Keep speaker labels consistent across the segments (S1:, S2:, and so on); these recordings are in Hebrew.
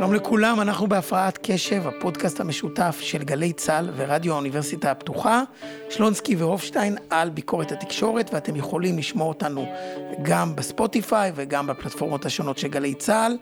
S1: שלום לכולם, אנחנו בהפרעת קשב, הפודקאסט המשותף של גלי צה"ל ורדיו האוניברסיטה הפתוחה, שלונסקי והופשטיין על ביקורת התקשורת, ואתם יכולים לשמוע אותנו גם בספוטיפיי וגם בפלטפורמות השונות של גלי צה"ל,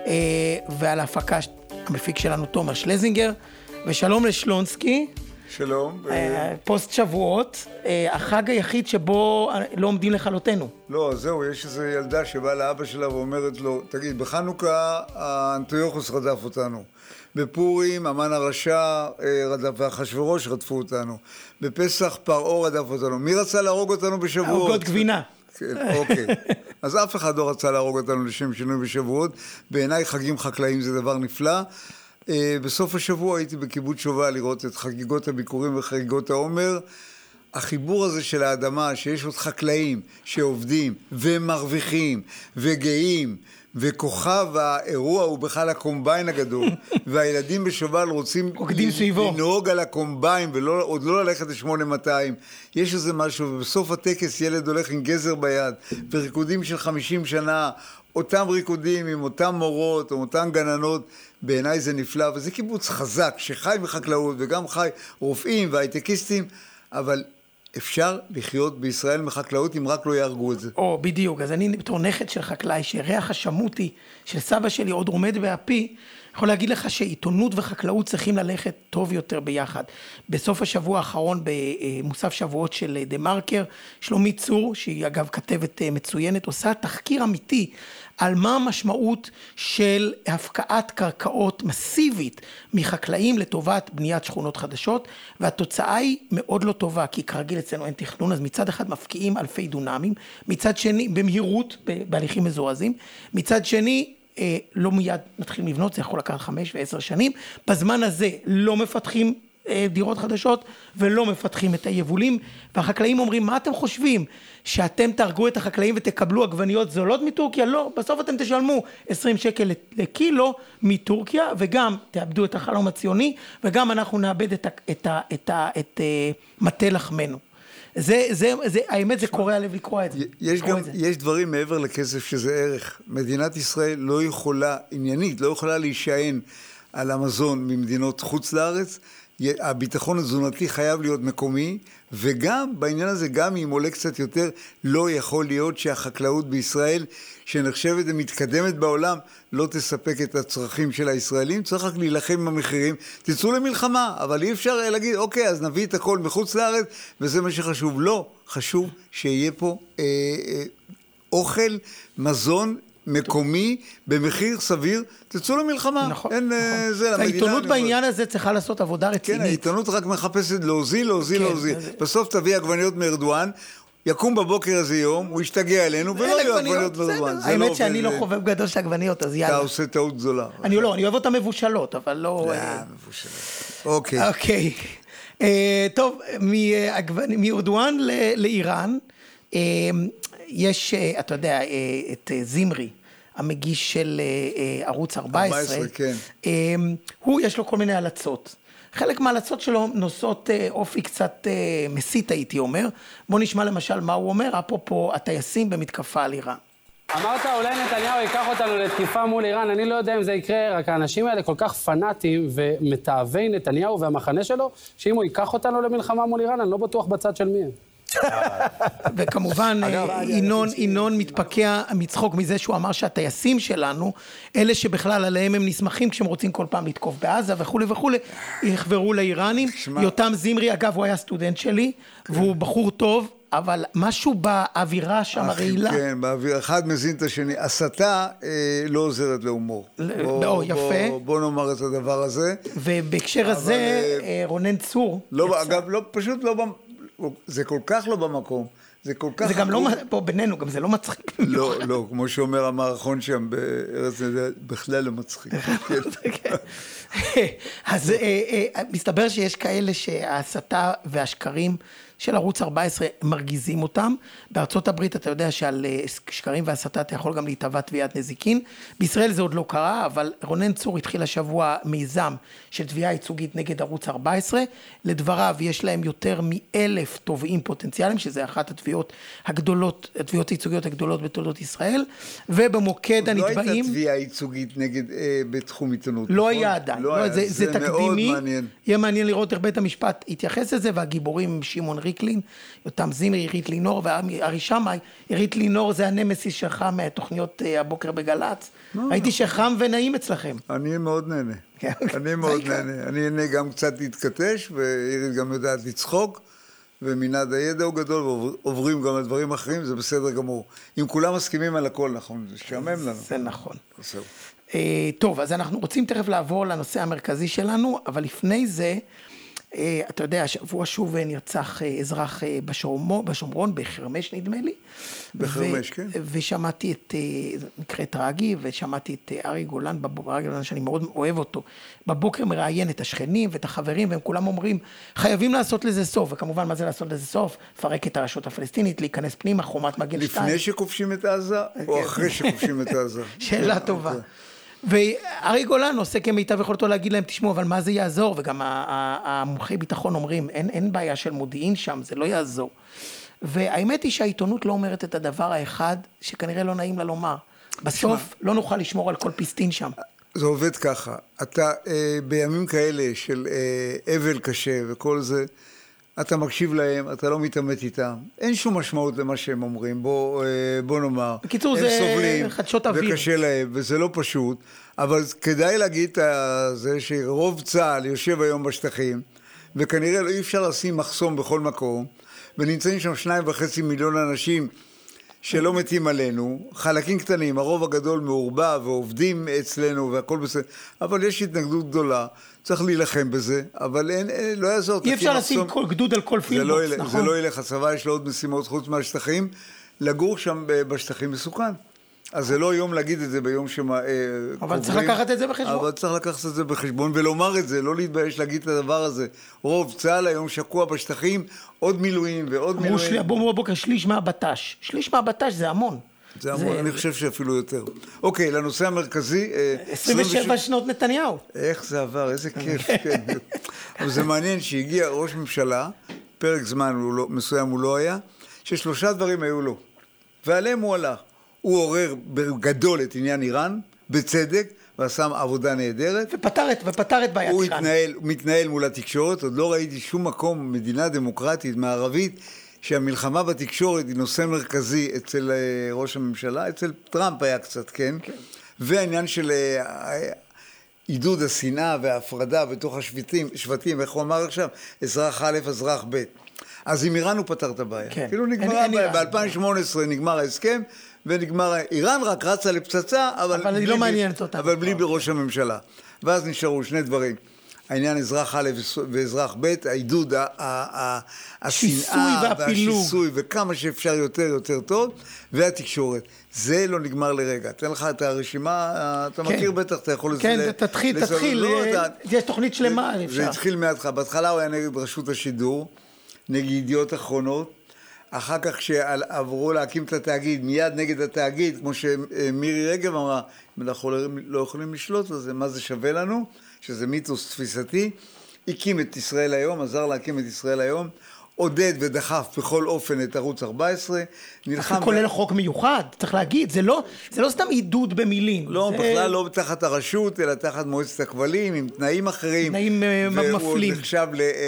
S1: ועל ההפקה המפיק שלנו תומר שלזינגר, ושלום לשלונסקי.
S2: שלום.
S1: פוסט שבועות, החג היחיד שבו לא עומדים לכלותנו.
S2: לא, זהו, יש איזו ילדה שבאה לאבא שלה ואומרת לו, תגיד, בחנוכה האנטיוכוס רדף אותנו. בפורים המן הרשע רדף ואחשוורוש רדפו אותנו. בפסח פרעה רדף אותנו. מי רצה להרוג אותנו בשבועות?
S1: עוגות גבינה.
S2: כן, אוקיי. אז אף אחד לא רצה להרוג אותנו לשם שינוי בשבועות. בעיניי חגים חקלאיים זה דבר נפלא. בסוף השבוע הייתי בקיבוץ שובל לראות את חגיגות הביקורים וחגיגות העומר. החיבור הזה של האדמה, שיש עוד חקלאים שעובדים ומרוויחים וגאים, וכוכב האירוע הוא בכלל הקומביין הגדול, והילדים בשובל רוצים לנהוג על הקומביין ועוד לא ללכת ל-8200. יש איזה משהו, ובסוף הטקס ילד הולך עם גזר ביד, וריקודים של 50 שנה, אותם ריקודים עם אותם מורות או אותם גננות, בעיניי זה נפלא, וזה קיבוץ חזק שחי מחקלאות וגם חי רופאים והייטקיסטים, אבל אפשר לחיות בישראל מחקלאות אם רק לא יהרגו את זה.
S1: בדיוק, אז אני בתור נכד של חקלאי שריח השמוטי של סבא שלי עוד עומד באפי, יכול להגיד לך שעיתונות וחקלאות צריכים ללכת טוב יותר ביחד. בסוף השבוע האחרון במוסף שבועות של דה מרקר, שלומית צור, שהיא אגב כתבת מצוינת, עושה תחקיר אמיתי על מה המשמעות של הפקעת קרקעות מסיבית מחקלאים לטובת בניית שכונות חדשות, והתוצאה היא מאוד לא טובה, כי כרגיל אצלנו אין תכנון, אז מצד אחד מפקיעים אלפי דונמים, מצד שני במהירות, בהליכים מזורזים, מצד שני לא מיד מתחילים לבנות, זה יכול לקחת 5 ו10 שנים, בזמן הזה לא מפתחים דירות חדשות ולא מפתחים את היבולים, והחקלאים אומרים, מה אתם חושבים? שאתם תהרגו את החקלאים ותקבלו עגבניות זולות מטורקיה? לא, בסוף אתם תשלמו 20 שקל לקילו מטורקיה, וגם תאבדו את החלום הציוני, וגם אנחנו נאבד את מטה לחמנו. האמת זה קורא הלב לקרוא את זה.
S2: יש דברים מעבר לכסף שזה ערך. מדינת ישראל לא יכולה, עניינית, לא יכולה להישען על המזון ממדינות חוץ לארץ. הביטחון התזונתי חייב להיות מקומי, וגם בעניין הזה, גם אם עולה קצת יותר, לא יכול להיות שהחקלאות בישראל, שנחשבת ומתקדמת בעולם, לא תספק את הצרכים של הישראלים. צריך רק להילחם עם המחירים, תצאו למלחמה, אבל אי אפשר להגיד, אוקיי, אז נביא את הכל מחוץ לארץ, וזה מה שחשוב. לא, חשוב שיהיה פה אוכל, מזון, מקומי, במחיר סביר, תצאו למלחמה.
S1: נכון,
S2: אין
S1: נכון.
S2: זה למדינה.
S1: העיתונות בעניין הזה צריכה לעשות עבודה רצינית.
S2: כן, העיתונות רק מחפשת להוזיל. בסוף תביא עגבניות מארדואן, יקום בבוקר הזה יום, הוא ישתגע אלינו, ולא יהיו עגבניות מארדואן.
S1: האמת שאני לא חובב גדול של עגבניות, אז יאללה.
S2: אתה עושה טעות גדולה.
S1: אני אוהב אותן מבושלות, אבל לא...
S2: מבושלות. אוקיי.
S1: טוב, מארדואן לאיראן, יש, אתה יודע, את זמרי, המגיש של ערוץ 14,
S2: כן.
S1: יש לו כל מיני הלצות. חלק מההלצות שלו נושאות אופי קצת מסית, הייתי אומר. בוא נשמע למשל מה הוא אומר, אפרופו הטייסים במתקפה על איראן.
S3: אמרת, אולי נתניהו ייקח אותנו לתקיפה מול איראן, אני לא יודע אם זה יקרה, רק האנשים האלה כל כך פנאטים ומתאהבי נתניהו והמחנה שלו, שאם הוא ייקח אותנו למלחמה מול איראן, אני לא בטוח בצד של מי הם.
S1: וכמובן ינון מתפקע מצחוק מזה שהוא אמר שהטייסים שלנו, אלה שבכלל עליהם הם נסמכים כשהם רוצים כל פעם לתקוף בעזה וכו' וכו', יחברו לאיראנים. יותם זמרי, אגב, הוא היה סטודנט שלי, והוא בחור טוב, אבל משהו באווירה שם הרעילה.
S2: כן, באווירה, אחד מזין את השני. הסתה לא עוזרת להומור.
S1: יפה.
S2: בוא נאמר את הדבר הזה.
S1: ובהקשר הזה, רונן צור.
S2: אגב, פשוט לא... זה כל כך לא במקום, זה כל כך...
S1: זה גם לא, פה בינינו, גם זה לא מצחיק.
S2: לא, כמו שאומר המערכון שם בארץ, זה בכלל לא מצחיק.
S1: אז מסתבר שיש כאלה שההסתה והשקרים של ערוץ 14 מרגיזים אותם. בארצות הברית אתה יודע שעל שקרים והסתה אתה יכול גם להתאבע תביעת נזיקין. בישראל זה עוד לא קרה, אבל רונן צור התחיל השבוע מיזם של תביעה ייצוגית נגד ערוץ 14. לדבריו יש להם יותר מ1,000 תובעים פוטנציאליים, שזה אחת התביעות הגדולות, התביעות הייצוגיות הגדולות בתולדות ישראל, ובמוקד הנתבעים...
S2: לא הייתה תביעה ייצוגית נגד בתחום עיתונות.
S1: לא היה עדיין. זה תקדימי.
S2: מעניין.
S1: יהיה מעניין לראות איך בית המשפט יתייחס לזה, והגיבורים שמעון ריקלין, יותם זימרי, עירית לינור וארי שמאי. עירית לינור זה הנמסיס שלך מהתוכניות הבוקר בגל"צ. הייתי שחם ונעים אצלכם.
S2: אני מאוד נהנה. אני מאוד נהנה. אני נהנה גם קצת להתקטש, ועירית גם יודעת לצחוק, ומנעד הידע הוא גדול, ועוברים גם על דברים אחרים, זה בסדר גמור. אם כולם מסכימים על הכל, נכון, זה שעמם לנו.
S1: זה נכון.
S2: בסדר.
S1: טוב, אז אנחנו רוצים תכף לעבור לנושא המרכזי שלנו, אבל לפני זה, אתה יודע, השבוע שוב נרצח אזרח בשומרון, בחרמש נדמה לי.
S2: בחרמש, כן.
S1: ושמעתי את, מקרה טרגי, ושמעתי את ארי גולן, ארי גולן שאני מאוד אוהב אותו, בבוקר מראיין את השכנים ואת החברים, והם כולם אומרים, חייבים לעשות לזה סוף, וכמובן מה זה לעשות לזה סוף? פרק את הרשות הפלסטינית, להיכנס פנימה, חומת מגן 2.
S2: לפני שכובשים את עזה, או אחרי שכובשים את עזה?
S1: שאלה טובה. וארי גולן עושה כמיטב יכולתו להגיד להם, תשמעו, אבל מה זה יעזור? וגם המומחי ביטחון אומרים, אין בעיה של מודיעין שם, זה לא יעזור. והאמת היא שהעיתונות לא אומרת את הדבר האחד, שכנראה לא נעים לה לומר. בסוף לא נוכל לשמור על כל פיסטין שם.
S2: זה עובד ככה. אתה בימים כאלה של אבל קשה וכל זה, אתה מקשיב להם, אתה לא מתעמת איתם. אין שום משמעות למה שהם אומרים. בוא נאמר.
S1: בקיצור, זה חדשות אוויר.
S2: וקשה להם, וזה לא פשוט. אבל כדאי להגיד זה שרוב צה"ל יושב היום בשטחים, וכנראה אי אפשר לשים מחסום בכל מקום, ונמצאים שם 2.5 מיליון אנשים שלא מתים עלינו, חלקים קטנים, הרוב הגדול מעורבב ועובדים אצלנו והכל בסדר, אבל יש התנגדות גדולה, צריך להילחם בזה, אבל לא יעזור.
S1: אי אפשר לשים כל גדוד על כל פילבוקס, נכון?
S2: זה לא ילך, הצבא יש לו עוד משימות חוץ מהשטחים, לגור שם בשטחים מסוכן. אז זה לא יום להגיד את זה ביום
S1: אבל צריך לקחת את זה בחשבון.
S2: אבל צריך לקחת את זה בחשבון ולומר את זה, לא להתבייש להגיד את הדבר הזה. רוב צה"ל היום שקוע בשטחים, עוד מילואים ועוד מילואים.
S1: אמרו בבוקר שליש מהבט"ש. שליש מהבט"ש זה המון.
S2: זה המון, אני חושב שאפילו יותר. אוקיי, לנושא המרכזי.
S1: 27 שנות נתניהו.
S2: איך זה עבר, איזה כיף. אבל זה מעניין שהגיע ראש ממשלה, פרק זמן מסוים הוא לא היה, ש3 דברים היו לו. ועליהם הוא הלך. הוא עורר בגדול את עניין איראן, בצדק, ועשה עבודה נהדרת.
S1: ופתר את בעיית איראן.
S2: הוא מתנהל מול התקשורת, עוד לא ראיתי שום מקום, מדינה דמוקרטית, מערבית, שהמלחמה בתקשורת היא נושא מרכזי אצל ראש הממשלה, אצל טראמפ היה קצת, כן? והעניין של עידוד השנאה וההפרדה בתוך השבטים, איך הוא אמר עכשיו? אזרח א', אזרח ב'. אז עם איראן הוא פתר את הבעיה. כאילו נגמרה, ב-2018 נגמר ההסכם, ונגמר, איראן רק רצה לפצצה, אבל
S1: היא לא מעניינת אותה.
S2: אבל בלי בראש הממשלה. ואז נשארו 2 דברים. העניין אזרח א' ואזרח ב', העידוד, השנאה והשיסוי, וכמה שאפשר יותר טוב, והתקשורת. זה לא נגמר לרגע. תן לך את הרשימה, אתה מכיר בטח, אתה יכול לסדר.
S1: כן, תתחיל, יש תוכנית שלמה.
S2: זה התחיל מהתחלה. בהתחלה הוא היה נגד רשות השידור, נגד ידיעות אחרונות, אחר כך שעברו להקים את התאגיד, מיד נגד התאגיד, כמו שמירי רגב אמרה, אנחנו לא יכולים לשלוט לזה, מה זה שווה לנו? שזה מיתוס תפיסתי, הקים את ישראל היום, עזר להקים את ישראל היום, עודד ודחף בכל אופן את ערוץ 14,
S1: נלחם... כולל חוק מיוחד, צריך להגיד, זה לא סתם עידוד במילים.
S2: לא, בכלל לא תחת הרשות, אלא תחת מועצת הכבלים, עם תנאים אחרים.
S1: תנאים מפלים.
S2: והוא נחשב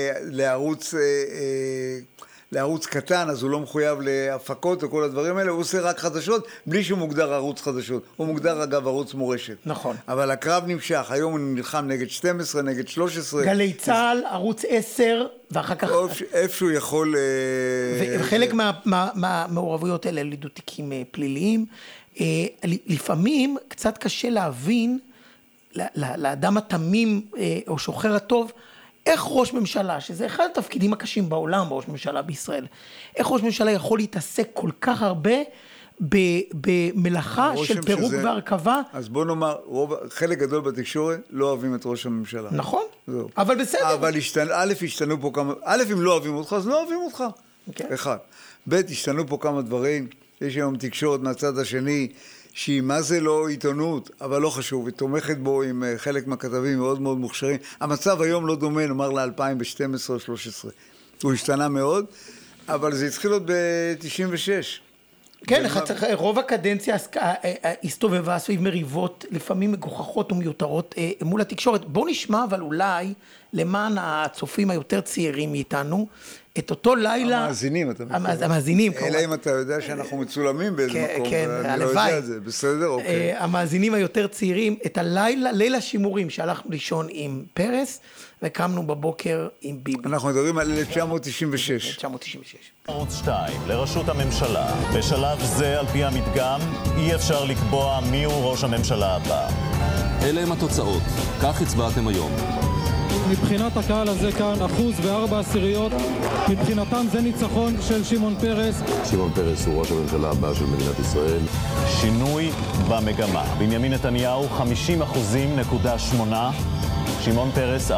S2: לערוץ קטן, אז הוא לא מחויב להפקות וכל הדברים האלה, הוא עושה רק חדשות, בלי שהוא מוגדר ערוץ חדשות. הוא מוגדר אגב ערוץ מורשת.
S1: נכון.
S2: אבל הקרב נמשך, היום הוא נלחם נגד 12, נגד 13.
S1: גלי צהל, ערוץ 10, ואחר כך...
S2: איפה שהוא יכול...
S1: וחלק מהמעורבויות האלה לידו תיקים פליליים. לפעמים קצת קשה להבין, לאדם התמים או שוחר הטוב, איך ראש ממשלה, שזה אחד התפקידים הקשים בעולם, ראש ממשלה בישראל, איך ראש ממשלה יכול להתעסק כל כך הרבה במלאכה של פירוק והרכבה.
S2: אז בוא נאמר, חלק גדול בתקשורת לא אוהבים את ראש הממשלה.
S1: נכון, אבל בסדר.
S2: אבל השתנו פה כמה, אם לא אוהבים אותך, אז לא אוהבים אותך. אחד. ב', השתנו פה כמה דברים, יש היום תקשורת מהצד השני, שהיא מה זה לא עיתונות, אבל לא חשוב, היא תומכת בו עם חלק מהכתבים מאוד מאוד מוכשרים. המצב היום לא דומה, נאמר ל-2012 או 2013. הוא השתנה מאוד, אבל זה התחיל עוד ב-96.
S1: כן, רוב הקדנציה הסתובבה סביב מריבות, לפעמים מגוחכות ומיותרות מול התקשורת. בואו נשמע, אבל אולי, למען הצופים היותר צעירים מאיתנו, את אותו לילה...
S2: המאזינים, אתה מתכוון.
S1: המאזינים, כמובן.
S2: אלא אם אתה יודע שאנחנו מצולמים באיזה מקום,
S1: כן,
S2: ואני לא יודע את זה, בסדר? אוקיי.
S1: המאזינים היותר צעירים, את הלילה, ליל השימורים, שהלכנו לישון עם פרס, וקמנו בבוקר עם ביבי.
S2: אנחנו מדברים על 1996.
S1: 1996.
S4: ערוץ 2, לראשות הממשלה. בשלב זה, על פי המדגם, אי אפשר לקבוע מיהו ראש הממשלה הבא.
S5: אלה הם התוצאות. כך הצבעתם היום.
S6: מבחינת הקהל הזה כאן, 1.4%, מבחינתם זה ניצחון של שמעון פרס.
S5: שמעון פרס הוא ראש הממשלה הבא של מדינת ישראל.
S4: שינוי במגמה. בנימין נתניהו 50.8%, שמעון פרס 49.2%.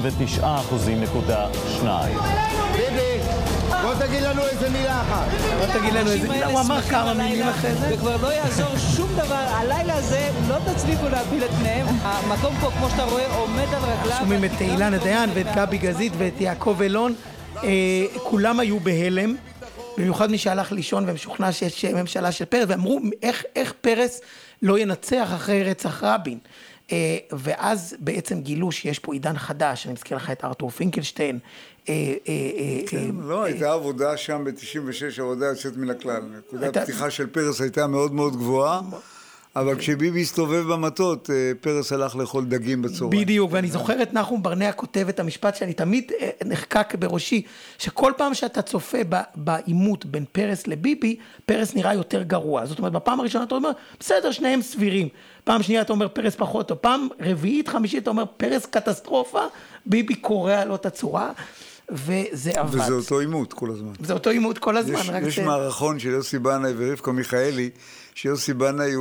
S7: ביבי, בוא תגיד לנו איזה מילה אחת.
S1: הוא אמר כמה מילים אחרי זה.
S8: וכבר לא יעזור שום דבר. הלילה הזה לא תצליחו להפיל את פניהם. המקום פה, כמו שאתה רואה, עומד על רגליו.
S1: שומעים את אילנה דיין ואת גבי גזית ואת יעקב אלון. כולם היו בהלם. במיוחד מי שהלך לישון ומשוכנע שיש ממשלה של פרס. ואמרו, איך פרס לא ינצח אחרי רצח רבין? ואז בעצם גילו שיש פה עידן חדש, אני מזכיר לך את ארתור פינקלשטיין.
S2: לא, הייתה עבודה שם ב-96, עבודה יוצאת מן הכלל. נקודת פתיחה של פרס הייתה מאוד מאוד גבוהה, אבל כשביבי הסתובב במטות, פרס הלך לאכול דגים בצהריים.
S1: בדיוק, ואני זוכר את נחום ברנע כותב את המשפט שאני תמיד נחקק בראשי, שכל פעם שאתה צופה בעימות בין פרס לביבי, פרס נראה יותר גרוע. זאת אומרת, בפעם הראשונה אתה אומר, בסדר, שניהם סבירים. פעם שנייה אתה אומר פרס פחות, או פעם רביעית, חמישית אתה אומר פרס קטסטרופה, ביבי קורא לו את הצורה, וזה עבד.
S2: וזה אותו עימות כל הזמן.
S1: זה אותו עימות כל הזמן.
S2: יש מערכון של יוסי בנאי ורבקה מיכאלי, שיוסי בנאי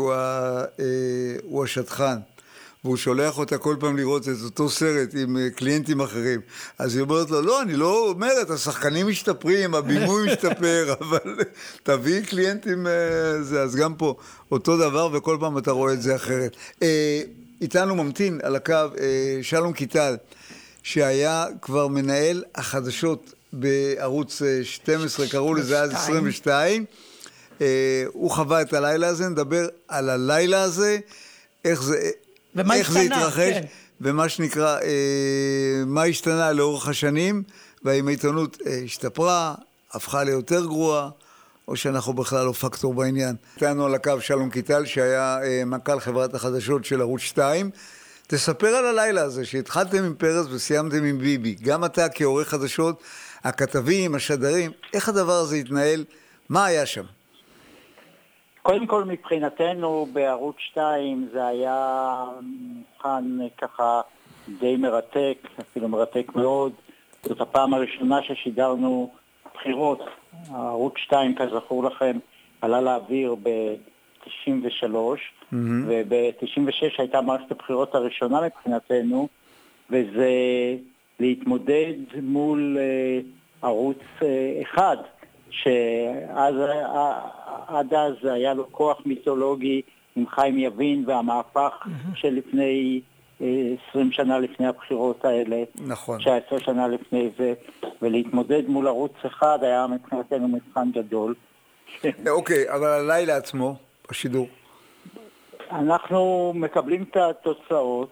S2: הוא השטחן, והוא שולח אותה כל פעם לראות את אותו סרט עם קליינטים אחרים. אז היא אומרת לו, לא, אני לא אומרת, השחקנים משתפרים, הבימוי משתפר, אבל תביא קליינטים זה. אז גם פה אותו דבר, וכל פעם אתה רואה את זה אחרת. איתנו ממתין על הקו שלום קיטל, שהיה כבר מנהל החדשות בערוץ 12, קראו לזה אז 22. הוא חווה את הלילה הזה, נדבר על הלילה הזה, איך זה התרחש, כן. ומה שנקרא, מה השתנה לאורך השנים, והאם העיתונות השתפרה, הפכה ליותר גרועה, או שאנחנו בכלל לא פקטור בעניין. איתנו על הקו שלום קיטל, שהיה מנכ"ל חברת החדשות של ערוץ 2, תספר על הלילה הזה, שהתחלתם עם פרס וסיימתם עם ביבי. גם אתה כעורך חדשות, הכתבים, השדרים, איך הדבר הזה התנהל? מה היה שם?
S9: קודם כל מבחינתנו בערוץ 2 זה היה מבחן ככה די מרתק, אפילו מרתק מאוד. זאת הפעם הראשונה ששידרנו בחירות. ערוץ 2, כזכור לכם, עלה לאוויר ב-93, וב-96 הייתה מערכת הבחירות הראשונה מבחינתנו, וזה להתמודד מול ערוץ 1, שעד אז היה לו כוח מיתולוגי עם חיים יבין והמהפך של לפני 20 שנה לפני הבחירות האלה,
S2: נכון.
S9: 19 שנה לפני זה, ולהתמודד מול ערוץ 1 היה מבחינתנו מבחן גדול.
S2: אוקיי, אבל הלילה עצמו, בשידור.
S9: אנחנו מקבלים את התוצאות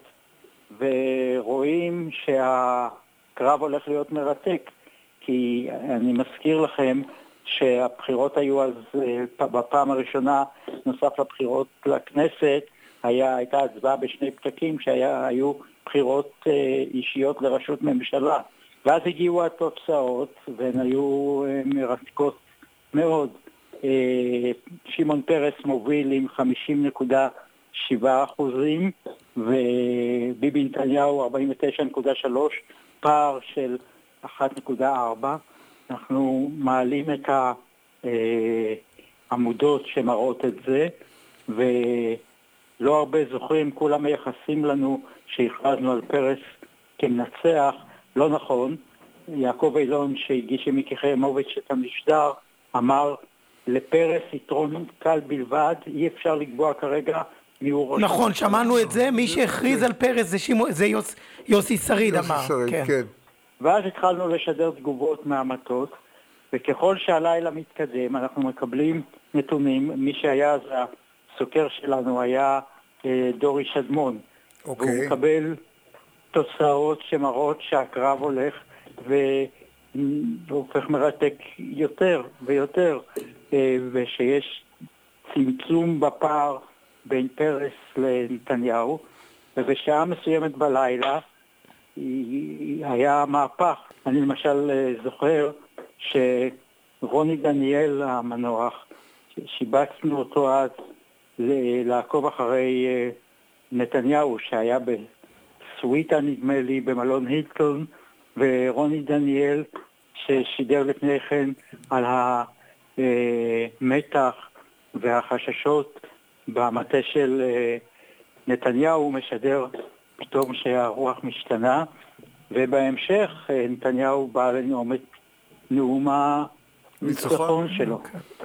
S9: ורואים שהקרב הולך להיות מרתק, כי אני מזכיר לכם שהבחירות היו אז בפעם הראשונה, נוסף לבחירות לכנסת, הייתה הצבעה בשני פתקים שהיו בחירות אישיות לראשות ממשלה. ואז הגיעו התוצאות והן היו מרתקות מאוד. שמעון פרס מוביל עם 50.7%, וביבי נתניהו 49.3%, פער של 1.4. אנחנו מעלים את עמודות שמראות את זה, ולא הרבה זוכרים, כולם מייחסים לנו שהכרזנו על פרס כמנצח. לא נכון. יעקב אילון שהגיש עם מיקי חיימוביץ' את המשדר אמר לפרס יתרון קל בלבד, אי אפשר לקבוע כרגע מי הוא ראש.
S1: נכון, שמענו את זה, מי שהכריז על פרס זה יוסי שריד אמר.
S2: כן.
S9: ואז התחלנו לשדר תגובות מהמטות, וככל שהלילה מתקדם אנחנו מקבלים נתונים. מי שהיה אז הסוקר שלנו היה דורי שדמון, והוא מקבל תוצאות שמראות שהקרב הולך והופך מרתק יותר ויותר, ושיש צמצום בפער בין פרס לנתניהו, ובשעה מסוימת בלילה היה מהפך. אני למשל זוכר שרוני דניאל המנוח, שיבצנו אותו אז לעקוב אחרי נתניהו שהיה בסוויטה נדמה לי במלון הילטון, ורוני דניאל ששידר לפני כן על המתח והחששות במטה של נתניהו, משדר פתאום שהרוח משתנה, ובהמשך נתניהו בא לנאום את נאום הניצחון שלו.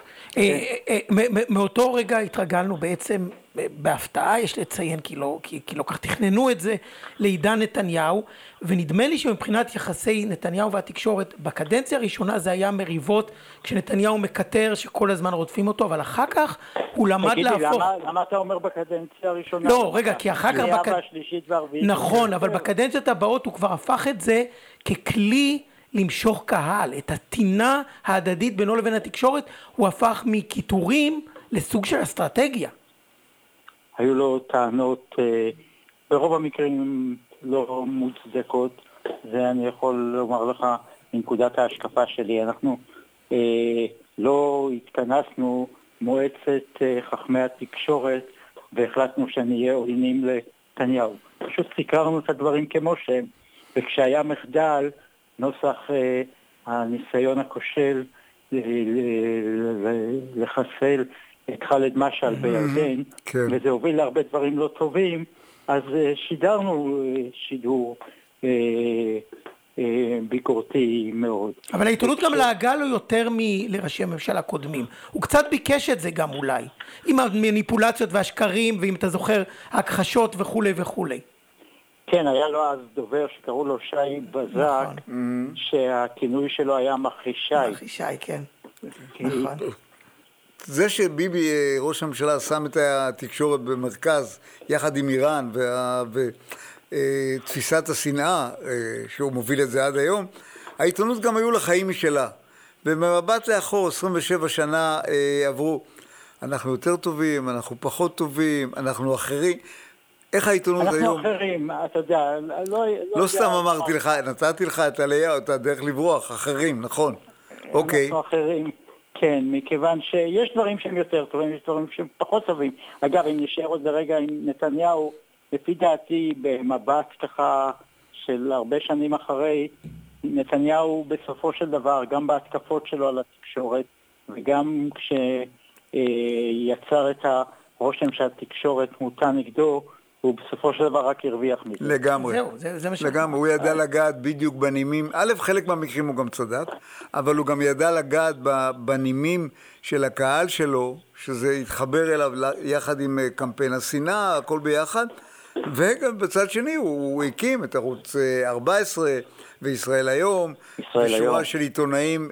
S1: מאותו רגע התרגלנו בעצם בהפתעה, יש לציין, כי לא כך תכננו את זה, לעידן נתניהו, ונדמה לי שמבחינת יחסי נתניהו והתקשורת, בקדנציה הראשונה זה היה מריבות, כשנתניהו מקטר שכל הזמן רודפים אותו, אבל אחר כך הוא למד להפוך.
S9: למה אתה אומר בקדנציה הראשונה?
S1: לא, רגע, כי אחר כך נכון, אבל בקדנציות הבאות הוא כבר הפך את זה ככלי למשוך קהל. את התינה ההדדית בינו לבין התקשורת הוא הפך מקיטורים לסוג של אסטרטגיה.
S9: היו לו טענות, ברוב המקרים לא מוצדקות, זה אני יכול לומר לך מנקודת ההשקפה שלי. אנחנו לא התכנסנו מועצת חכמי התקשורת והחלטנו שנהיה עוינים לנתניהו. פשוט סיקרנו את הדברים כמו שהם, וכשהיה מחדל נוסח הניסיון הכושל לחסל את ח'אלד משעל בירדן, וזה הוביל להרבה דברים לא טובים, אז שידרנו שידור ביקורתי מאוד.
S1: אבל העיתונות גם להגה לו יותר מלראשי הממשלה קודמים. הוא קצת ביקש את זה גם אולי, עם המניפולציות והשקרים, ואם אתה זוכר, הכחשות וכו' וכו'.
S9: כן, היה לו אז דובר שקראו לו שי בזק, שהכינוי שלו היה מחישי.
S1: מחישי, כן. נכון.
S2: זה שביבי, ראש הממשלה, שם את התקשורת במרכז, יחד עם איראן, ותפיסת השנאה, שהוא מוביל את זה עד היום, העיתונות גם היו לחיים משלה. במבט לאחור, 27 שנה עברו, אנחנו יותר טובים, אנחנו פחות טובים, אנחנו אחרים. איך העיתונות היום?
S9: אנחנו אחרים, אתה יודע,
S2: לא סתם אמרתי לך, נתתי לך את עליה, את הדרך לברוח, אחרים, נכון. אוקיי.
S9: אנחנו אחרים, כן, מכיוון שיש דברים שהם יותר טובים, יש דברים שהם פחות טובים. אגב, אם נשאר עוד לרגע עם נתניהו, לפי דעתי, במבט ככה של הרבה שנים אחרי, נתניהו בסופו של דבר, גם בהתקפות שלו על התקשורת, וגם כשיצר את הרושם שהתקשורת מוטה נגדו, הוא בסופו של דבר רק הרוויח מזה.
S2: לגמרי. לגמרי, הוא ידע לגעת בדיוק בנימים. א', חלק מהמקרים הוא גם צדק, אבל הוא גם ידע לגעת בנימים של הקהל שלו, שזה התחבר אליו יחד עם קמפיין השנאה, הכל ביחד, וגם בצד שני הוא הקים את ערוץ 14 וישראל היום, ושורה של עיתונאים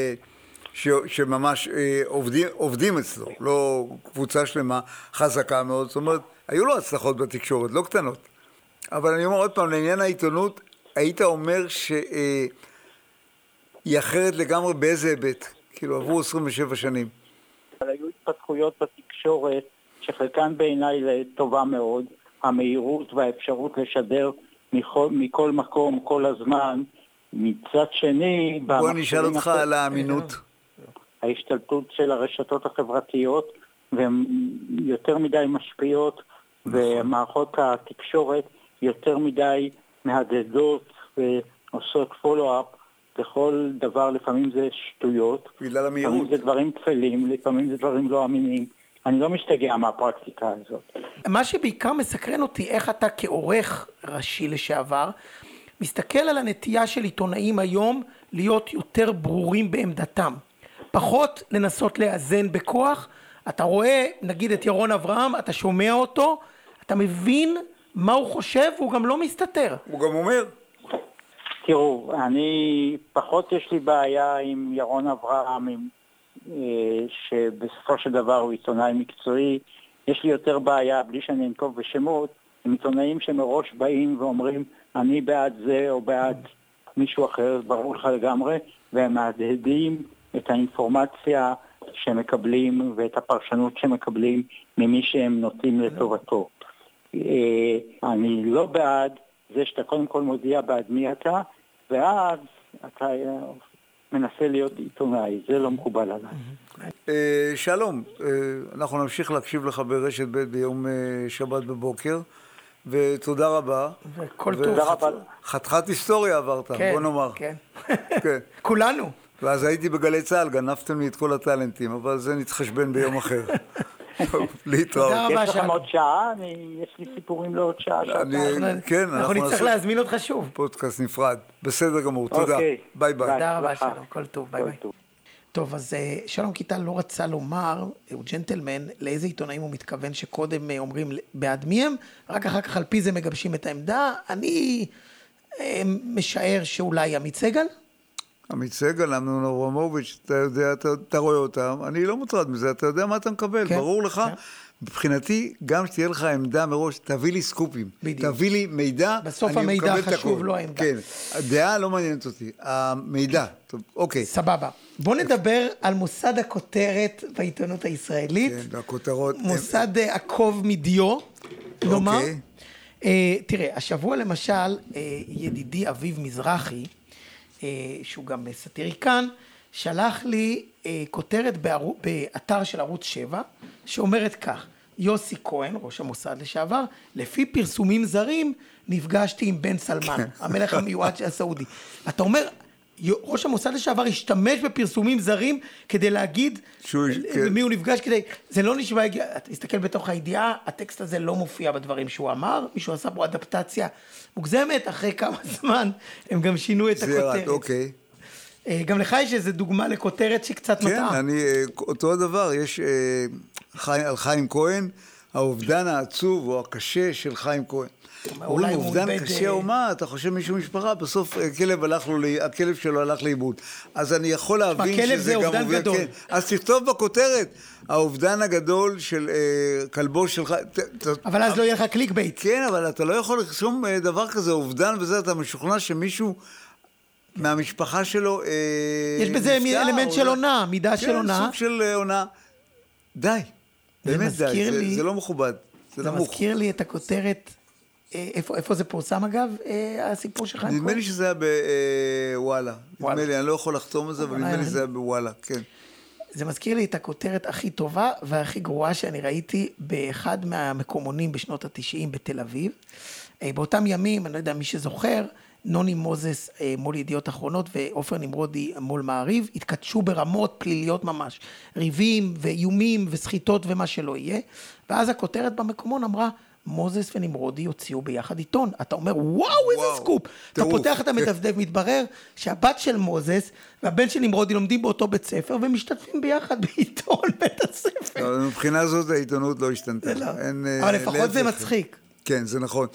S2: שממש עובדים אצלו, לא קבוצה שלמה, חזקה מאוד, זאת אומרת, היו לו הצלחות בתקשורת, לא קטנות. אבל אני אומר עוד פעם, לעניין העיתונות, היית אומר שהיא אחרת לגמרי באיזה היבט? כאילו, עברו 27 שנים.
S9: אבל היו התפתחויות בתקשורת, שחלקן בעיניי לטובה מאוד, המהירות והאפשרות לשדר מכל מקום, כל הזמן. מצד שני...
S2: בוא נשאל אותך על האמינות.
S9: ההשתלטות של הרשתות החברתיות, והן יותר מדי משפיעות, ומערכות התקשורת יותר מדי מהדהדות ועושות פולו-אפ לכל דבר, לפעמים זה שטויות,
S2: בגלל המהירות.
S9: לפעמים זה דברים תפלים, לפעמים זה דברים לא אמינים. אני לא משתגע מהפרקטיקה הזאת.
S1: מה שבעיקר מסקרן אותי, איך אתה כעורך ראשי לשעבר, מסתכל על הנטייה של עיתונאים היום להיות יותר ברורים בעמדתם. פחות לנסות לאזן בכוח. אתה רואה, נגיד את ירון אברהם, אתה שומע אותו, אתה מבין מה הוא חושב, והוא גם לא מסתתר.
S2: הוא גם אומר.
S9: תראו, אני פחות יש לי בעיה עם ירון אברהם, שבסופו של דבר הוא עיתונאי מקצועי. יש לי יותר בעיה, בלי שאני אנקוב בשמות, עם עיתונאים שמראש באים ואומרים, אני בעד זה או בעד מישהו אחר, ברור לך לגמרי, והם מהדהדים את האינפורמציה שמקבלים ואת הפרשנות שמקבלים ממי שהם נוטים לטובתו. אני לא בעד זה שאתה קודם כל מודיע בעד מי אתה, ואז אתה מנסה להיות עיתונאי, זה לא מקובל עליי.
S2: שלום, אנחנו נמשיך להקשיב לך ברשת ב' ביום שבת בבוקר, ותודה רבה.
S1: וכל טוב.
S2: חתיכת היסטוריה עברת, בוא נאמר.
S1: כן, כן. כולנו.
S2: ואז הייתי בגלי צהל, גנבתם לי את כל הטלנטים, אבל זה נתחשבן ביום אחר. להתראות.
S9: יש לכם עוד שעה? יש לי סיפורים לעוד שעה.
S2: כן,
S1: אנחנו נצטרך להזמין אותך שוב.
S2: פודקאסט נפרד. בסדר גמור, תודה. ביי ביי.
S1: תודה רבה שלום, כל טוב, ביי ביי. טוב, אז שלום קיטל לא רצה לומר, הוא ג'נטלמן, לאיזה עיתונאים הוא מתכוון שקודם אומרים בעד מי הם, רק אחר כך על פי זה מגבשים את העמדה. אני משער שאולי עמית סגל?
S2: עמית סגל, אמנון אברמוביץ', אתה יודע, אתה רואה אותם, אני לא מוטרד מזה, אתה יודע מה אתה מקבל, ברור לך. מבחינתי, גם שתהיה לך עמדה מראש, תביא לי סקופים, תביא לי מידע,
S1: בסוף המידע חשוב, לא העמדה.
S2: כן, הדעה לא מעניינת אותי, המידע, טוב, אוקיי.
S1: סבבה. בוא נדבר על מוסד הכותרת בעיתונות הישראלית.
S2: כן, הכותרות.
S1: מוסד עקוב מדיו, נאמר. תראה, השבוע למשל, ידידי אביב מזרחי, שהוא גם סטיריקן, שלח לי כותרת באתר של ערוץ 7, שאומרת כך, יוסי כהן, ראש המוסד לשעבר, לפי פרסומים זרים, נפגשתי עם בן סלמן, המלך המיועד של הסעודי. אתה אומר, ראש המוסד לשעבר השתמש בפרסומים זרים כדי להגיד למי הוא נפגש, זה לא נשמע, אתה מסתכל בתוך הידיעה, הטקסט הזה לא מופיע בדברים שהוא אמר, מישהו עשה פה אדפטציה מוגזמת, אחרי כמה זמן הם גם שינו את הכותרת.
S2: אוקיי.
S1: גם לך יש איזו דוגמה לכותרת שקצת מטעה.
S2: כן, אותו הדבר, יש על חיים כהן, האובדן העצוב או הקשה של חיים כהן. אולי הוא אובדן קשה או מה, אתה חושב מישהו משפחה, בסוף הכלב שלו הלך לאיבוד. אז אני יכול להבין שזה גם
S1: אובדן גדול.
S2: אז תכתוב בכותרת, האובדן הגדול של כלבו שלך.
S1: אבל אז לא יהיה לך קליק בייט.
S2: כן, אבל אתה לא יכול לחשוב דבר כזה, אובדן וזה, אתה משוכנע שמישהו מהמשפחה שלו
S1: יש בזה אלמנט של עונה, מידה של עונה.
S2: כן, סוג של עונה. די, באמת די, זה לא מכובד.
S1: זה מזכיר לי את הכותרת, איפה זה פורסם אגב, הסיפור שלך?
S2: נדמה לי שזה היה בוואלה. נדמה לי, אני לא יכול לחתום על זה, אבל נדמה לי שזה היה בוואלה, כן.
S1: זה מזכיר לי את הכותרת הכי טובה והכי גרועה שאני ראיתי באחד מהמקומונים בשנות ה-90 בתל אביב. באותם ימים, אני לא יודע מי שזוכר, נוני מוזס מול ידיעות אחרונות ואופר נמרודי מול מעריב, התקדשו ברמות פליליות ממש, ריבים ואיומים וסחיטות ומה שלא יהיה, ואז הכותרת במקומון אמרה, מוזס ונמרודי יוציאו ביחד עיתון. אתה אומר, וואו, איזה סקופ. אתה פותח את המדפדף, מתברר שהבת של מוזס והבן של נמרודי לומדים באותו בית ספר, ומשתתפים ביחד בעיתון בית הספר.
S2: מבחינה זאת העיתונות לא השתנתה.
S1: אבל לפחות זה מצחיק.
S2: כן, זה נכון.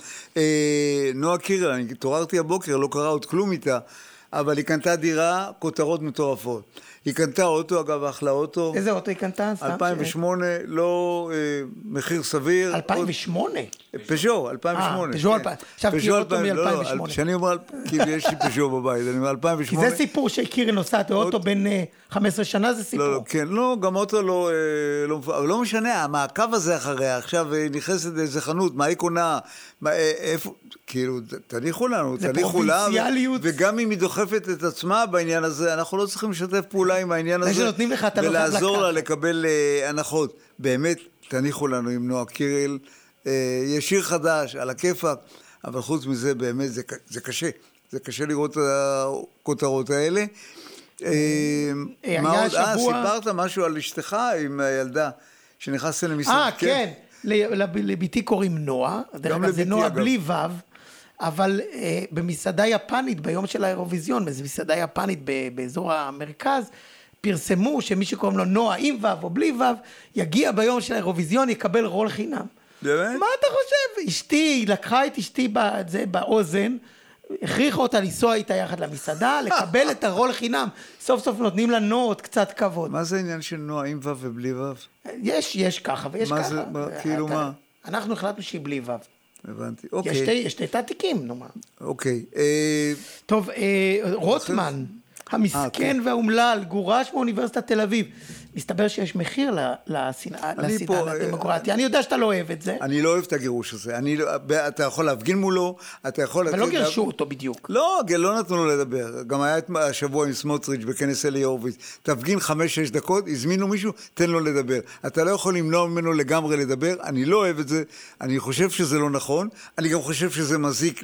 S2: נועה קירל, אני התעוררתי הבוקר, לא קרה עוד כלום איתה, אבל היא קנתה דירה, כותרות מטורפות. היא קנתה אוטו, אגב, אחלה אוטו.
S1: איזה אוטו היא קנתה?
S2: 2008, לא מחיר סביר.
S1: 2008?
S2: פז'ו, 2008.
S1: פז'ו 2008. עכשיו תהיה אוטו מ-2008.
S2: כשאני אומר, כי יש לי פז'ו בבית, אני אומר 2008.
S1: כי זה סיפור שקירי נוסעת, אוטו בין 15 שנה זה סיפור.
S2: לא, כן, לא, גם אוטו לא משנה, המעקב הזה אחריה, עכשיו נכנסת לאיזה חנות, מה היא קונה, איפה, כאילו, תניחו לנו, תניחו לה, וגם אם היא דוחפת את עצמה בעניין הזה, אנחנו לא צריכים לשתף פעולה עם העניין הזה, ולעזור לה לקבל הנחות. באמת, תניחו לנו עם נועה קירל, יש שיר חדש, על הכיפק, אבל חוץ מזה באמת זה קשה. זה קשה לראות את הכותרות האלה. מה עוד? סיפרת משהו על אשתך עם הילדה שנכנסת למשרד.
S1: כן. לביתי קוראים נועה, דרך אגב זה נועה בלי וו, אבל במסעדה יפנית, ביום של האירוויזיון, זו מסעדה יפנית באזור המרכז, פרסמו שמי שקוראים לו נועה עם וו או בלי וו, יגיע ביום של האירוויזיון, יקבל רול חינם.
S2: באמת?
S1: מה אתה חושב? אשתי, לקחה את אשתי באוזן, הכריחה אותה לנסוע איתה יחד למסעדה, לקבל את הרול חינם. סוף סוף נותנים לה נועות קצת כבוד.
S2: מה זה העניין של נועה עם וו ובלי וו?
S1: יש ככה ויש ככה.
S2: מה זה, כאילו מה?
S1: אנחנו החלטנו שהיא בלי וו.
S2: הבנתי, אוקיי.
S1: יש שתי תעתיקים, נאמר.
S2: אוקיי.
S1: טוב, רוטמן, המסכן והאומלל, גורש מאוניברסיטת תל אביב. מסתבר שיש מחיר לשנאה, לדמוקרטיה. אני יודע שאתה לא אוהב את זה.
S2: אני לא אוהב את הגירוש הזה. אתה יכול להפגין מולו, אתה יכול...
S1: אבל לא גירשו אותו בדיוק.
S2: לא נתנו לו לדבר. גם היה השבוע עם סמוטריץ' בכנס אלי הורוביץ. תפגין 5-6 דקות, הזמינו מישהו, תן לו לדבר. אתה לא יכול למנוע ממנו לגמרי לדבר. אני לא אוהב את זה. אני חושב שזה לא נכון. אני גם חושב שזה מזיק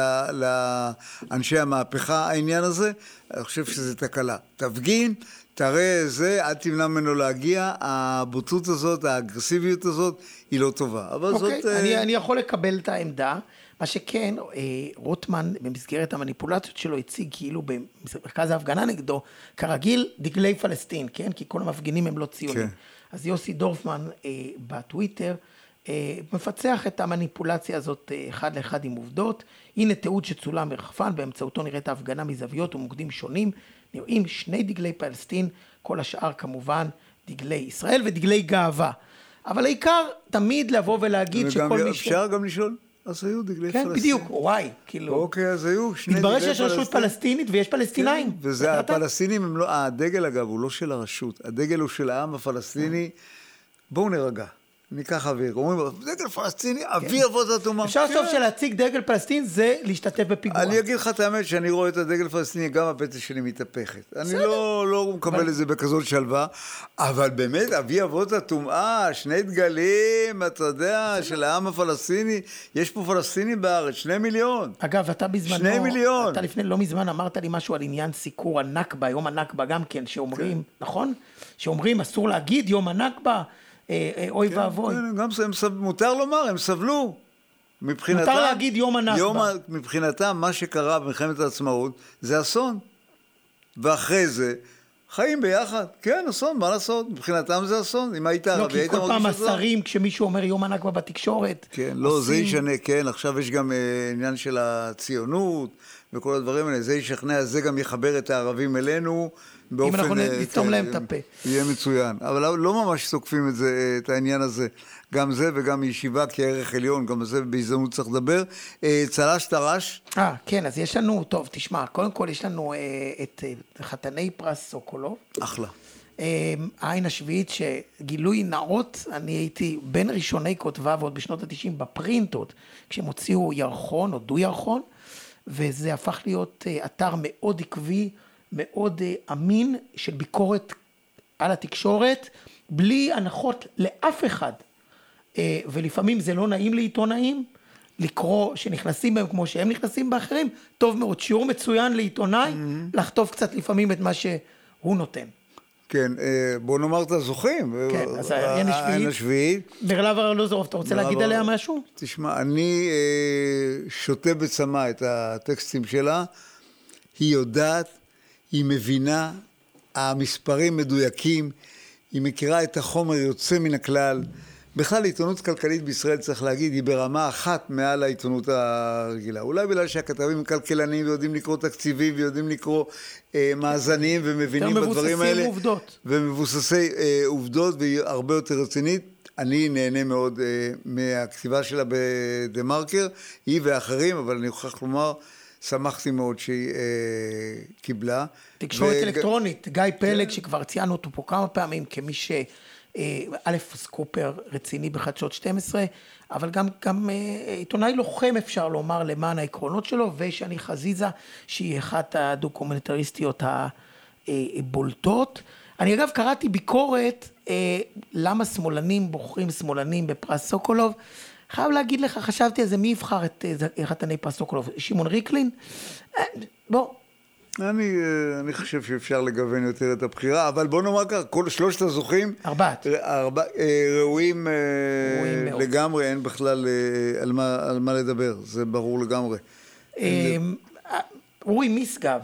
S2: לאנשי המהפכה, העניין הזה. אני חושב שזה תקלה. תפגין, תראה זה, אל תמנע ממנו להגיע, הבוטות הזאת, האגרסיביות הזאת, היא לא טובה. אבל זאת...
S1: אני יכול לקבל את העמדה, מה שכן, רוטמן במסגרת המניפולציות שלו הציג כאילו במרכז ההפגנה נגדו, כרגיל דגלי פלסטין, כן? כי כל המפגינים הם לא ציונים. אז יוסי דורפמן בטוויטר מפצח את המניפולציה הזאת אחד לאחד עם עובדות. הנה תיעוד שצולם מרחפן, באמצעותו נראית ההפגנה מזוויות ומוקדים שונים, נראים 2 דגלי פלסטין, כל השאר כמובן דגלי ישראל ודגלי גאווה. אבל העיקר תמיד לבוא ולהגיד שכל מי
S2: אפשר גם לשאול? אז היו דגלי פלסטין.
S1: כן, בדיוק, וואי, כאילו.
S2: אוקיי, אז היו 2 דגלי
S1: פלסטין. מתברר שיש רשות פלסטינית ויש פלסטינאים.
S2: וזה הפלסטינים, הם לא, הדגל אגב הוא לא של הרשות, הדגל הוא של העם הפלסטיני. בואו נרגע. ניקח אוויר, אומרים, דגל פלסטיני, אוויר עבודת אומה.
S1: אפשר סוף של להציג דגל פלסטין, זה להשתתף בפיגוע.
S2: אני אגיד לך את האמת, שאני רואה את הדגל פלסטיני, גם הפתע שלי מתהפכת. אני לא מקבל את זה בכזאת שלווה, אבל באמת, אוויר עבודת אומה, 2 דגלים, אתה יודע, של העם הפלסטיני, יש פה פלסטינים בארץ, 2 מיליון.
S1: אגב, אתה בזמנו,
S2: 2 מיליון.
S1: אתה לפני לא מזמן אמרת לי משהו על עניין סיקור הנכבה, יום הנכבה גם כן, שאומרים, נכון? שאומרים, אסור להגיד יום הנכבה, אוי ואבוי.
S2: גם מותר לומר, הם סבלו.
S1: מותר להגיד יום הנכבה.
S2: מבחינתם, מה שקרה במלחמת העצמאות, זה אסון. ואחרי זה, חיים ביחד. כן, אסון, מה לעשות? מבחינתם זה אסון. אם היית ערבי, היית
S1: מרגיש אסון. לא, כי כל פעם השרים, כשמישהו אומר יום הנכבה בתקשורת.
S2: כן, לא, זה ישנה, כן. עכשיו יש גם עניין של הציונות, וכל הדברים האלה. זה ישכנע, זה גם יחבר את הערבים אלינו,
S1: אם אנחנו נסתום להם את הפה.
S2: יהיה מצוין. אבל לא ממש סוקפים את העניין הזה. גם זה וגם ישיבה כערך עליון, גם זה בהזדמנות צריך לדבר. צל"ש טר"ש.
S1: כן, אז יש לנו, טוב, תשמע, קודם כל יש לנו את חתני פרס סוקולוב.
S2: אחלה.
S1: העין השביעית שגילוי נאות, אני הייתי בין ראשוני כותביו עוד בשנות ה-90 בפרינטות, כשהם הוציאו ירחון או דו ירחון, וזה הפך להיות אתר מאוד עקבי, מאוד אמין של ביקורת על התקשורת, בלי הנחות לאף אחד. ולפעמים זה לא נעים לעיתונאים, לקרוא שנכנסים בהם כמו שהם נכנסים באחרים, טוב מאוד, שיעור מצוין לעיתונאי, לחטוף קצת לפעמים את מה שהוא נותן.
S2: כן, בוא נאמר את הזוכים.
S1: כן, אז העין השביעית. ברלב ארלוזורוב, אתה רוצה להגיד עליה משהו?
S2: תשמע, אני שותה בצמא את הטקסטים שלה, היא יודעת, היא מבינה, המספרים מדויקים, היא מכירה את החומר יוצא מן הכלל. בכלל, עיתונות כלכלית בישראל, צריך להגיד, היא ברמה אחת מעל העיתונות הרגילה. אולי בגלל שהכתבים הם כלכלנים ויודעים לקרוא תקציבים ויודעים לקרוא מאזנים ומבינים בדברים האלה.
S1: מבוססים עובדות.
S2: ומבוססי עובדות, והיא הרבה יותר רצינית. אני נהנה מאוד מהכתיבה שלה בדה-מרקר, היא ואחרים, אבל אני מוכרח לומר, שמחתי מאוד שהיא קיבלה.
S1: תקשורת אלקטרונית, גיא פלג, שכבר ציינו אותו פה כמה פעמים, כמי ש... א' סקופר רציני בחדשות 12, אבל גם עיתונאי לוחם אפשר לומר למען העקרונות שלו, ושני חזיזה, שהיא אחת הדוקומנטריסטיות הבולטות. אני אגב קראתי ביקורת, למה שמאלנים בוחרים שמאלנים בפרס סוקולוב, חייב להגיד לך, חשבתי על זה, מי יבחר את חתני פרס סוקולוב? שמעון ריקלין? בוא.
S2: אני חושב שאפשר לגוון יותר את הבחירה, אבל בוא נאמר כך, כל שלושת הזוכים, ראויים לגמרי, אין בכלל על מה לדבר, זה ברור לגמרי.
S1: אורי משגב,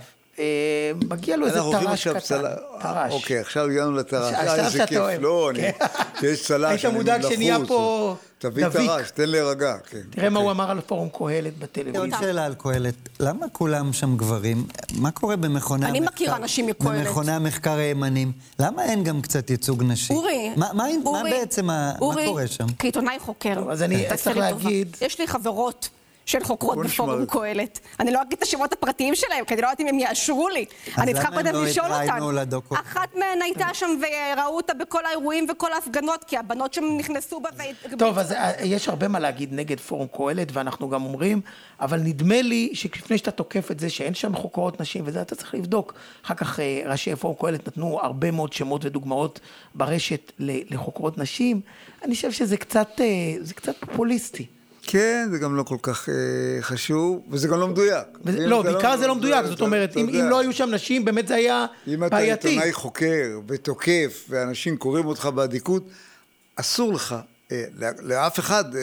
S1: מגיע לו איזה טרש קטן.
S2: אוקיי, עכשיו הגענו לטרש.
S1: איזה כיף.
S2: לא, יש צלש,
S1: היית מודאג שנהיה פה
S2: תביא טרש, תן להירגע.
S1: תראה מה הוא אמר על פורום קהלת בטלוויזיה.
S10: עוד שאלה על קהלת. למה כולם שם גברים? מה קורה במכוני המחקר?
S11: אני מכירה אנשים מקהלת.
S10: במכוני המחקר הימנים. למה אין גם קצת ייצוג נשי?
S11: אורי.
S10: מה בעצם, מה קורה שם?
S11: כעיתונאי חוקר.
S1: אז אני צריך להגיד...
S11: יש לי חברות של חוקרות בפורום קהלת. אני לא אגיד את השמות הפרטיים שלהם, כי אני לא יודעת אם הם יאשרו לי. אני צריכה קודם לשאול אותן. אחת מהן הייתה שם וראו אותה בכל האירועים וכל ההפגנות, כי הבנות שם נכנסו בה.
S1: טוב, אז יש הרבה מה להגיד נגד פורום קהלת, ואנחנו גם אומרים, אבל נדמה לי שלפני שאתה תוקף את זה, שאין שם חוקרות נשים, וזה אתה צריך לבדוק. אחר כך ראשי פורום קהלת נתנו הרבה מאוד שמות ודוגמאות ברשת לחוקרות נשים. אני חושב שזה קצת פופוליסטי.
S2: כן, זה גם לא כל כך חשוב, וזה גם לא מדויק.
S1: לא, בעיקר זה לא מדויק, זאת אומרת, אם לא היו שם נשים, באמת זה היה בעייתי.
S2: אם אתה עיתונאי חוקר ותוקף, ואנשים קוראים אותך בעדיקות, אסור לך, לאף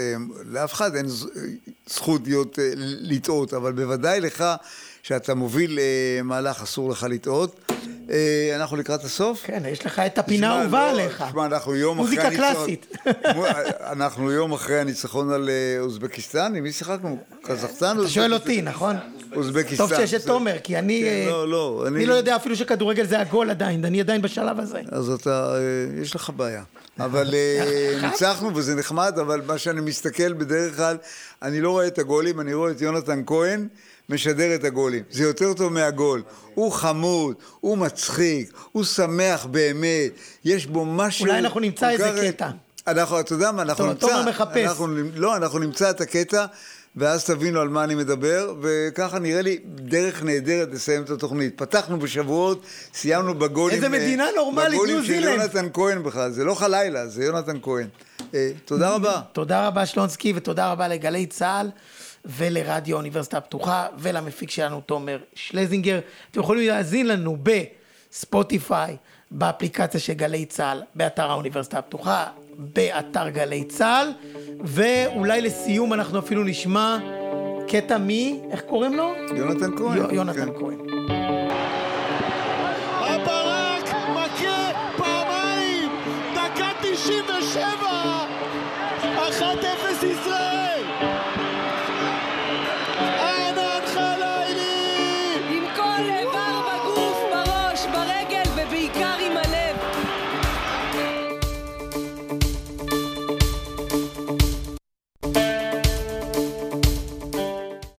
S2: אחד אין זכות לטעות, אבל בוודאי לך, שאתה מוביל מהלך, אסור לך לטעות. אנחנו לקראת הסוף.
S1: כן, יש לך את הפינה האהובה עליך.
S2: תשמע, אנחנו יום אחרי
S1: מוזיקה קלאסית.
S2: אנחנו יום אחרי הניצחון על אוזבקיסטן, עם מי שיחקנו? קזחסטן?
S1: אתה שואל אותי, נכון?
S2: אוזבקיסטן.
S1: טוב שיש את תומר, כי אני לא יודע אפילו שכדורגל זה הגול עדיין, אני עדיין בשלב הזה.
S2: אז יש לך בעיה. אבל ניצחנו וזה נחמד, אבל מה שאני מסתכל בדרך כלל, אני לא רואה את הגולים, אני רואה את יונתן כהן, משדר את הגולים. זה יותר טוב מהגול. הוא חמוד, הוא מצחיק, הוא שמח באמת. יש בו משהו...
S1: אולי אנחנו נמצא איזה קטע.
S2: אתה יודע מה, אנחנו נמצא...
S1: תומר מחפש.
S2: אנחנו נמצא את הקטע, ואז תבינו על מה אני מדבר, וככה נראה לי דרך נהדרת לסיים את התוכנית. פתחנו בשבועות, סיימנו בגולים...
S1: איזה מדינה נורמלית, ניו זילנד.
S2: בגולים של יונתן כהן בכלל. זה לא חלילה, זה יונתן כהן. תודה רבה.
S1: תודה רבה שלונסקי, ותודה רבה לגלי צהל. ולרדיו האוניברסיטה הפתוחה, ולמפיק שלנו תומר שלזינגר. אתם יכולים להאזין לנו בספוטיפיי, באפליקציה של גלי צהל, באתר האוניברסיטה הפתוחה, באתר גלי צהל, ואולי לסיום אנחנו אפילו נשמע קטע איך קוראים לו?
S2: יונתן כהן.
S1: יונתן כהן.
S12: הברק מכה פעמיים, דקה 97, 1-0 ישראל.